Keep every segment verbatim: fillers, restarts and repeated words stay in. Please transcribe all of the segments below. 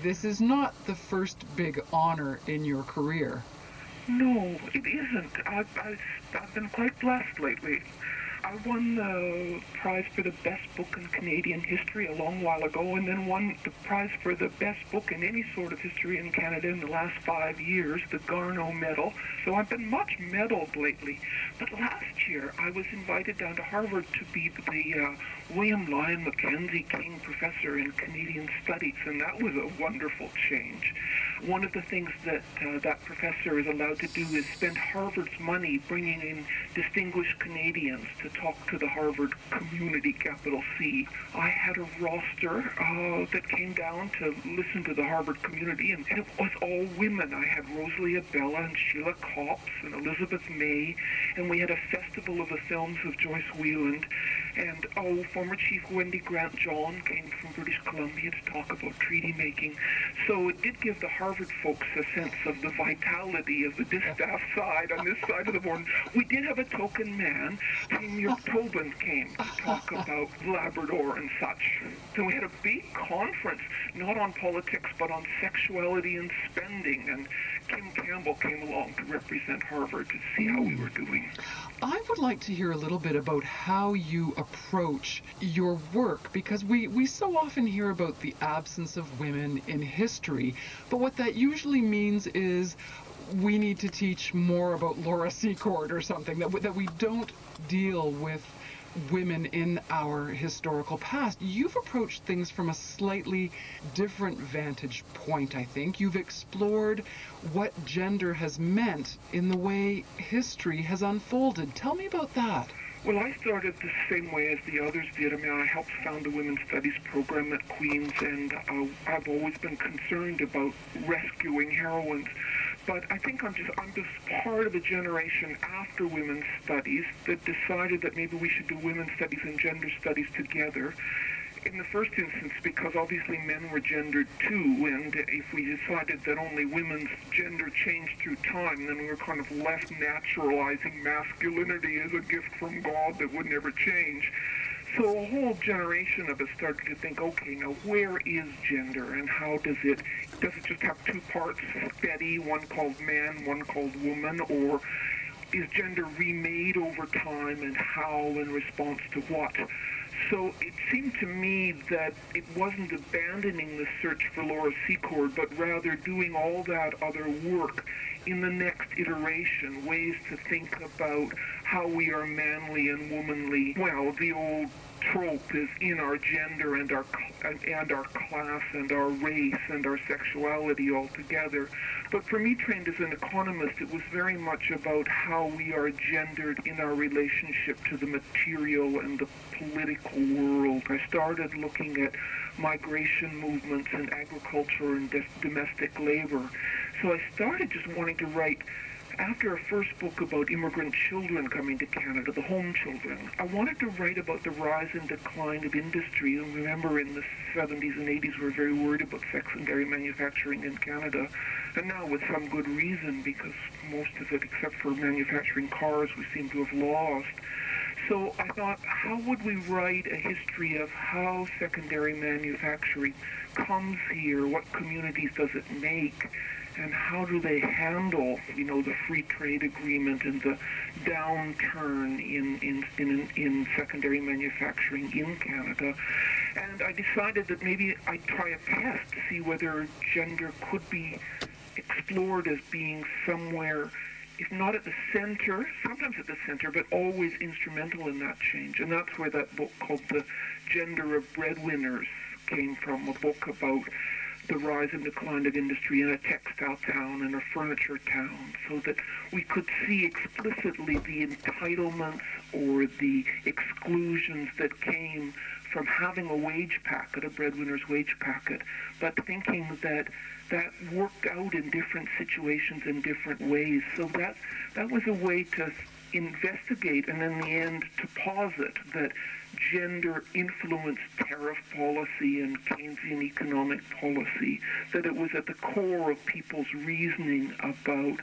this is not the first big honor in your career. No, it isn't. I've, I've, I've been quite blessed lately. I won the prize for the best book in Canadian history a long while ago, and then won the prize for the best book in any sort of history in Canada in the last five years, the Garneau Medal. So I've been much medaled lately. But last year, I was invited down to Harvard to be the uh, William Lyon Mackenzie King Professor in Canadian Studies, and that was a wonderful change. One of the things that uh, that professor is allowed to do is spend Harvard's money bringing in distinguished Canadians to talk to the Harvard community, capital C. I had a roster uh, that came down to listen to the Harvard community, and, and it was all women. I had Rosalie Abella and Sheila Copps and Elizabeth May, and we had a festival of the films of Joyce Wieland, and oh, former Chief Wendy Grant John came from British Columbia to talk about treaty making. So it did give the Harvard folks a sense of the vitality of the distaff side on this side of the border. We did have a token man. Premier Tobin came to talk about Labrador and such. So we had a big conference, not on politics, but on sexuality and spending, and Kim Campbell came along to represent Harvard to see how we were doing. I would like to hear a little bit about how you approach your work, because we, we so often hear about the absence of women in history, but what that usually means is we need to teach more about Laura Secord or something, that, that we don't deal with women in our historical past. You've approached things from a slightly different vantage point, I think. You've explored what gender has meant in the way history has unfolded. Tell me about that. Well, I started the same way as the others did. I mean, I helped found the Women's Studies program at Queen's, and uh, I've always been concerned about rescuing heroines. But I think I'm just I'm just part of a generation after women's studies that decided that maybe we should do women's studies and gender studies together. In the first instance, because obviously men were gendered too, and if we decided that only women's gender changed through time, then we were kind of left naturalizing masculinity as a gift from God that would never change. So a whole generation of us started to think, okay, now where is gender, and how does it, does it just have two parts, steady, one called man, one called woman, or is gender remade over time, and how, in response to what? So it seemed to me that it wasn't abandoning the search for Laura Secord, but rather doing all that other work in the next iteration, ways to think about how we are manly and womanly. Well, the old trope is in our gender and our and our class and our race and our sexuality all together. But for me, trained as an economist, it was very much about how we are gendered in our relationship to the material and the political world. I started looking at migration movements and agriculture and domestic labor. So I started just wanting to write, after a first book about immigrant children coming to Canada, the home children, I wanted to write about the rise and decline of industry. And remember, in the seventies and eighties, we were very worried about secondary manufacturing in Canada. And now with some good reason, because most of it, except for manufacturing cars, we seem to have lost. So I thought, how would we write a history of how secondary manufacturing comes here? What communities does it make? And how do they handle, you know, the free trade agreement and the downturn in, in, in, in secondary manufacturing in Canada? And I decided that maybe I'd try a test to see whether gender could be explored as being somewhere, if not at the center, sometimes at the center, but always instrumental in that change. And that's where that book called The Gender of Breadwinners came from, a book about the rise and decline of industry in a textile town and a furniture town, so that we could see explicitly the entitlements or the exclusions that came from having a wage packet, a breadwinner's wage packet, but thinking that that worked out in different situations in different ways. So that that was a way to investigate and in the end to posit that gender influenced tariff policy and Keynesian economic policy, that it was at the core of people's reasoning about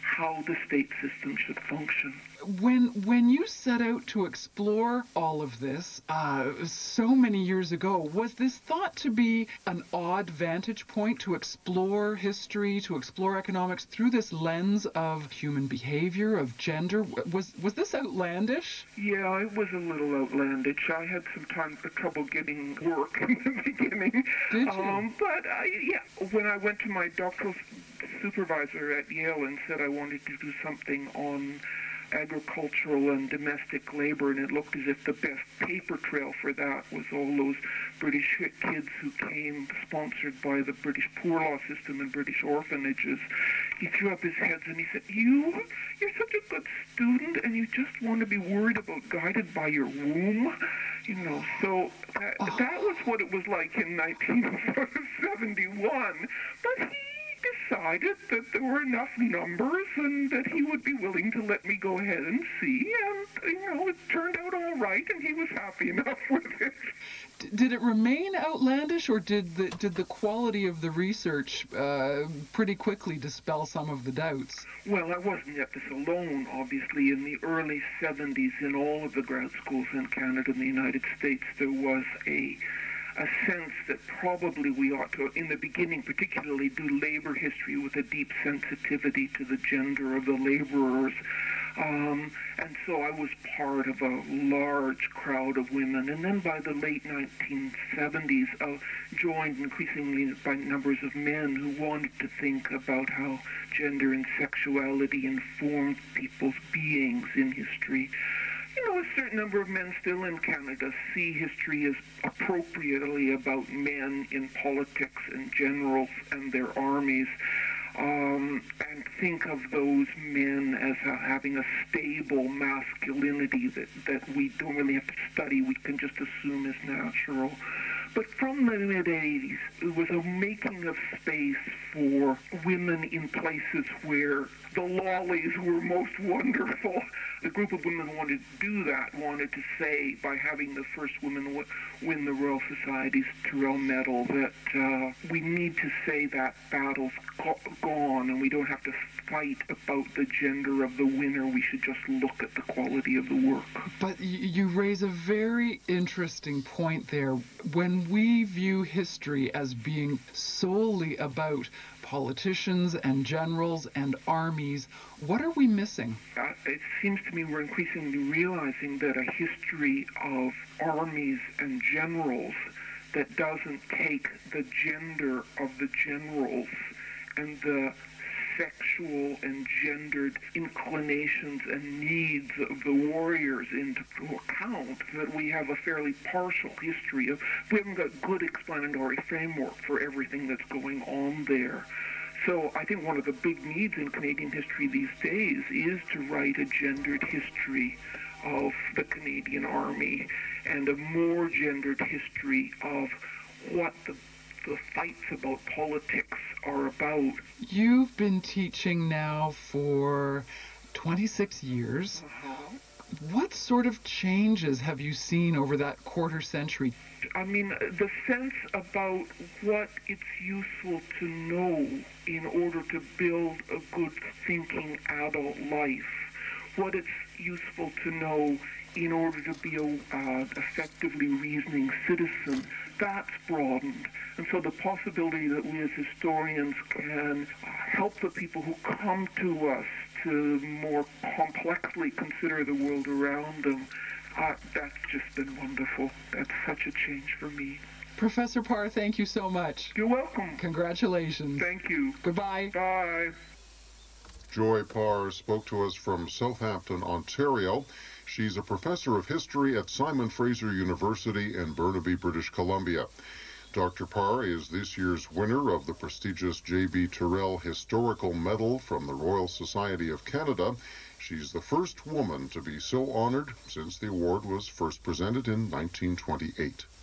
how the state system should function. When when you set out to explore all of this uh, so many years ago, was this thought to be an odd vantage point to explore history, to explore economics through this lens of human behavior, of gender? Was was this outlandish? Yeah, it was a little outlandish. I had some time trouble getting work in the beginning. Did you? Um, but I, yeah, when I went to my doctoral supervisor at Yale and said I wanted to do something on agricultural and domestic labor, and it looked as if the best paper trail for that was all those British kids who came sponsored by the British poor law system and British orphanages. He threw up his hands and he said, you, you're such a good student and you just want to be worried about guided by your womb. You know, so that, Oh. that was what it was like in nineteen seventy-one. But he decided that there were enough numbers and that he would be willing to let me go ahead and see, and, you know, it turned out all right, and he was happy enough with it. D- Did it remain outlandish, or did the did the quality of the research uh, pretty quickly dispel some of the doubts? Well, I wasn't at this alone, obviously. In the early seventies, in all of the grad schools in Canada and the United States, there was a a sense that probably we ought to, in the beginning particularly, do labor history with a deep sensitivity to the gender of the laborers. Um, and so I was part of a large crowd of women. And then by the late nineteen seventies, uh, joined increasingly by numbers of men who wanted to think about how gender and sexuality informed people's beings in history. You know, a certain number of men still in Canada see history as appropriately about men in politics and generals and their armies, um, and think of those men as uh, having a stable masculinity that, that we don't really have to study, we can just assume is natural. But from the mid-eighties, it was a making of space for women in places where the lollies were most wonderful. The group of women who wanted to do that wanted to say, by having the first woman w- win the Royal Society's Tyrrell Medal, that uh, we need to say that battle's go- gone and we don't have to fight about the gender of the winner. We should just look at the quality of the work. But y- you raise a very interesting point there. When we view history as being solely about politicians and generals and armies, what are we missing? Uh, it seems to me we're increasingly realizing that a history of armies and generals that doesn't take the gender of the generals and the sexual and gendered inclinations and needs of the warriors into account, that we have a fairly partial history of, we haven't got good explanatory framework for everything that's going on there. So I think one of the big needs in Canadian history these days is to write a gendered history of the Canadian Army and a more gendered history of what the the fights about politics are about. You've been teaching now for twenty-six years. Uh-huh. What sort of changes have you seen over that quarter century? I mean, the sense about what it's useful to know in order to build a good thinking adult life, what it's useful to know in order to be a uh, effectively reasoning citizen, that's broadened. And so the possibility that we as historians can uh, help the people who come to us to more complexly consider the world around them, uh, that's just been wonderful. That's such a change for me. Professor Parr, thank you so much. You're welcome. Congratulations. Thank you. Goodbye. Bye. Joy Parr spoke to us from Southampton, Ontario. She's a professor of history at Simon Fraser University in Burnaby, British Columbia. Doctor Parr is this year's winner of the prestigious J B Tyrrell Historical Medal from the Royal Society of Canada. She's the first woman to be so honored since the award was first presented in nineteen twenty-eight.